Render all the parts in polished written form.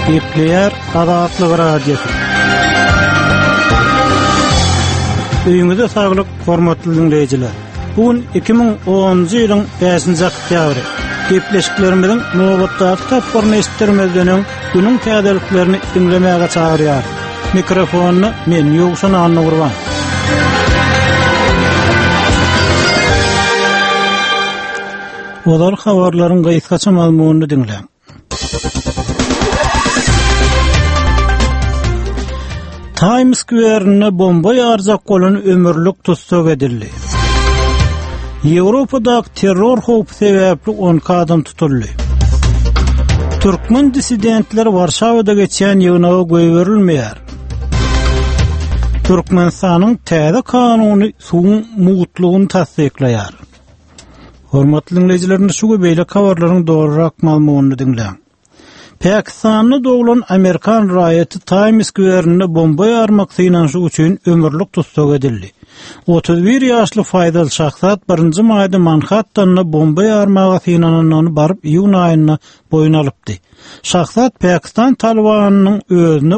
Gepleyer Azatlyk Radiosu. Öýüňizde saglyk, hormatly dinleýijiler. Bugün 2010-njy ýylyň 5-nji oktýabry. Gepleşiklerimiziň nowbatdaky tapmaryny estirmezden günüň täzeliklerini dinlemäge çagyrýar. Mikrofonu men Ýogşan Annurwan. Olar habarlaryň gaýtgaça malumutyny dinleň. Times Square'ne bomba ýarzak bolan ömürlük tutsuk edildi. Ýewropada terror howpy sebäpli 10 adam tutuldy. Türkmen dissidentler Warşawada geçen ýygyna goýberilmeýär. Türkmenistanyň täze kanuny suwun mugutlygyny tasdikleýär. Hormatly dinleýijiler, şu beýle habarlaryň dogrurak malumutyny dinleň. Pakistan'da doğulan Amerikan raýaty Times Square'ne bomba ýarmak synaşy üçin ömürlük tutsuk edildi. 31 ýaşly faýdaly şahsat 1-nji maýda Manhattan'da bomba ýarmaga synanyny baryp iýun aýyna boyun alypdy. Şahsat Pakistan Talibanynyň özüne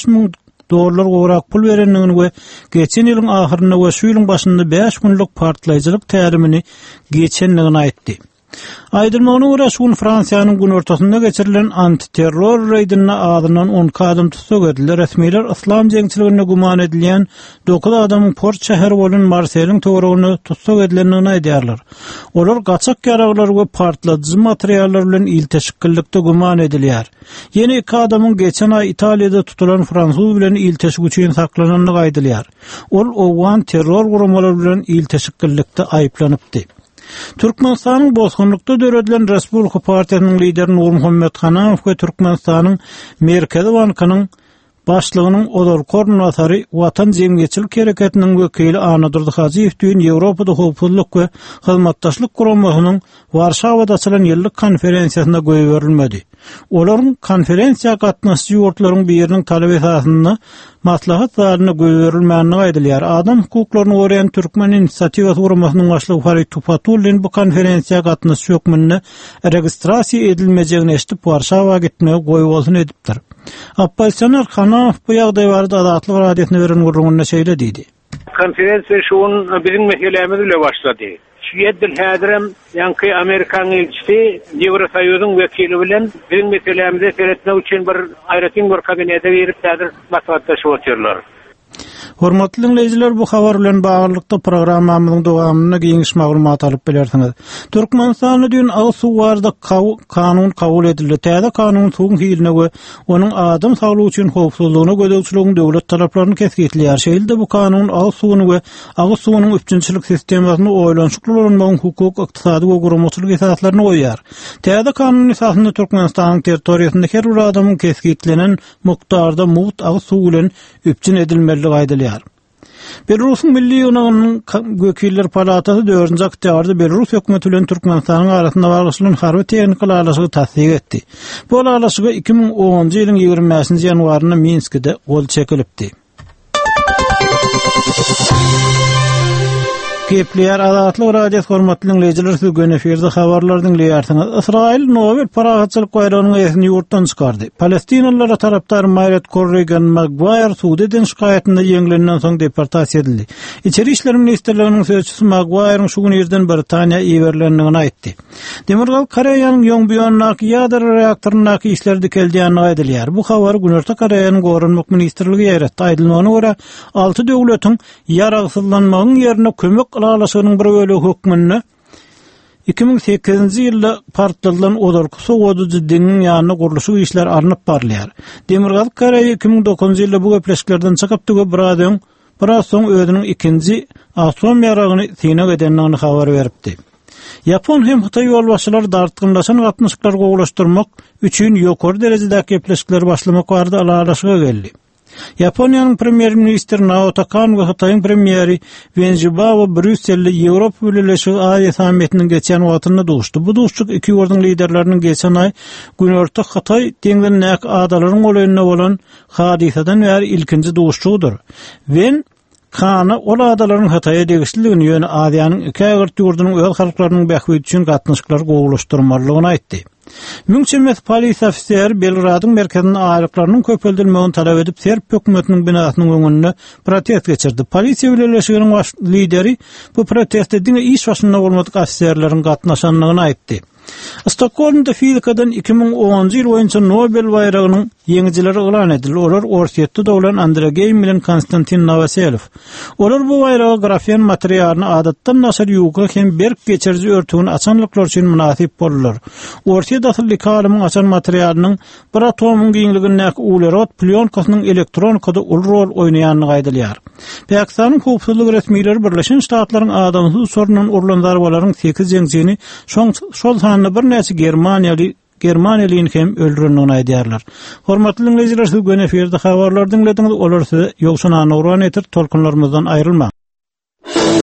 $15,000 gowrak pul berenligini we geçen ýylyň ahyrynda we şu ýylyň başynda 5 günlük partlaýjylyk tälimini geçenligini aýtdy. Aýdylmagyna görä şuň Fransiýanyň gün ortasynda geçirilen antiterror reýdine adynan 10 adam tutsuk edildi. Resmiler islam jeňçiligine guman edilýän 9 adamyň Port şäheri bolan Marselyň töweregine tutsuk edilendigini aýdýarlar. Olar gaçak ýaraglar we partladyjy materiallar bilen ilteşiklikde guman edilýär. Ýene 2 adamyň geçen aý Italyada tutulan fransuz bilen ilteşik üçin saklananlygy aýdylýar. Ol owgan terror gurulmalary bilen ilteşiklikde aýplanypdy. Türkmenistanyň bozgunlukda döredilen Respublika Partiýasynyň lideri Nurmuhammed Hanaow we Türkmenistanyň Merkezi Bankynyň başlygynyň odol koordinatary Watan Jemgyýetçilik Hereketiniň wekili Anadur Hajiýew düýün Ýewropada howpsuzlyk we hyzmatdaşlyk gurulmasynyň Warşawada açylan ýyllyk konferensiýasynda goýberilmedi. Olaryň konferensiýa gatnaşjy ýurtlaryň biriniň talap esasyna maslahat zalyna goýberilmänligi aýdylýar. Adam hukuklaryny goraýan Türkmen inisiatiwasy gurulmasynyň başlygy Farid Tupatullin bu konferensiýa gatnaşyp hökmünde registrasiýa edilmejegini eşitip Warşawa gitmege goýbolsun edipdir. Appalsanar Hanaow bu ýagdaý barada Azatlyk Radiosyna beren gurulmagyna şeýle diýdi. Konferensiýa şuň biziň meselemiz ile başlady. Şüýeddil häzirem ýanky Amerikan elçisi Ýewrosoýuzyň wekili bilen biziň meselemizi seretmek üçin bir aýratyn bir kabinete berip häzir maslahatlaşyp oturýarlar. Hormatly dinleýijiler, bu habar bilen baglykda programmamyzyň dowamyna giňiş maglumat alyp bilersiňiz. Türkmenistanyň düň Awsuwarda kanun kabul edildi. Täze kanun suwun hiline we onuň adam saglygy üçin howpsuzlygyna gödäwçiligiň döwlet taraplaryny kesgitleýär. Şeýle bu kanun Awsuwuny we Awsuwunyň üçinçilik sistemasyny oýlanşykly bolan hukuk, ykdysady we gurulmaçylyk esaslaryny goýýar. Täze kanun esasynda Türkmenistanyň territoriýasynda her bir adamyň kesgitlenen mukdarda muht Awsuw bilen üçin edilmeligi aýdylýar. Belarusyň Milli Ýygynyň Wekiller Palatasy 4-nji oktýabrda Belarus hökümeti bilen Türkmenistanyň arasynda bargyşylan harby tehnik alaşygy tasdik etdi. Bu alaşyga 2010-njy ýylyň 25-nji ýanwaryna Minskde gol çekilipdi. Gepleyer Azatlyk Radiosu hormatly dinleýijiler, siz gün eferde habarlar dinleýärsiňiz. Israil Nobel parahatçylyk bayrağyny ýetini ýurtdan çykardy. Palestinalılara tarapdar Mayret Corrigan Maguire Suudeden şikaýetinde ýeňlenden soň deportasiýa edildi. İçeri işler ministrliginiň sözçüsü Maguire'ň şu gün ýerden Britaniýa iýerlendigini aýtdy. Demirgal Koreýanyň Ýongbýonnaky ýadro reaktorunaky işler dikeldiýäni aýdylýar. Bu habar Günorta Koreýanyň Gorunmak ministrligi ýeretdi. Aýdylmagyna görä 6 döwletiň ýaragsızlanmagyň ýerine kömek alaşygynyň bir bölegi hökmünde 2008-nji ýylda partlanan odorky sowadyjy diňiň ýanyna gurulşy işler arnyp barlýar. Demirgal Koreýa 2009-njy ýylda bu gepleşiklerden çykypdy we biraz soň özüniň ikinji atom ýaragyny synak edenligini habar beripdi. Yapon hem Hytaý ýolbaşçylar dartgynlaşan gatnaşyklar gowulaşdyrmak üçin ýokary derejedäki gepleşikler başlamak barada alaşyga geldi. Japonya'nın premier ministri Naoto Kan ve Hytaýyň premieri Wenjibawa Brüsselde Ýewropa Birleşigi Aziýa sammitiniň geçen wagtynda duşdy. Bu duşçuk iki ýurdun liderleriniň geçen aý Günorta Hytaý deňlenäk adalaryň olaýyna bolan hadisadan bäri ilkinji duşçugydyr. Kana ol adalaryň Hytaýa degişligini ýöne Aziýanyň iki ýurt ýurdunyň öz halklarynyň bähbidi üçin gatnaşyklar gowulaşdyrmalygyny aýtdy. Müňçemet polis ofiseri Belgradyň merkezinde aýryklarynyň köpeldilmegini talap edip Serb hökümetiniň binasynyň öňünde protest geçirdi. Polisiýa birleşiginiň lideri bu protestde diňe iş başynda bolmadyk ofisiýerleriň gatnaşanlygyny aýtdy. Stockholm'da fizikadan 2010 ýyl boýunça Nobel bayragynyň ýeňijileri elan edildi. Olar Orsetde dowlan Andrei Geym bilen Konstantin Novoselov. Olar bu bayraga grafen materialyny adatdan nasar ýuwga hem berk geçirji örtügini açanlyklar üçin münasip boldular. Orset asly kalymyň açan materialynyň bir atomyň giňliginde ulerot plionkasynyň elektronikada ul rol oýnaýanyny gaýdalýar. Pakistanyň hukuk resmiýetleri Birleşen Ştatlaryň adamsyz sorunyň urlandarbalaryň 8 ýeňjini şol sanly bir näçe Germaniýalyň hem öldürendigini aýdýarlar. Hormatly dinleýijiler, siz göne eferde habarlar dinlediňiz, olar size ýol sunany uran etir, tolkunlarymyzdan aýrylma.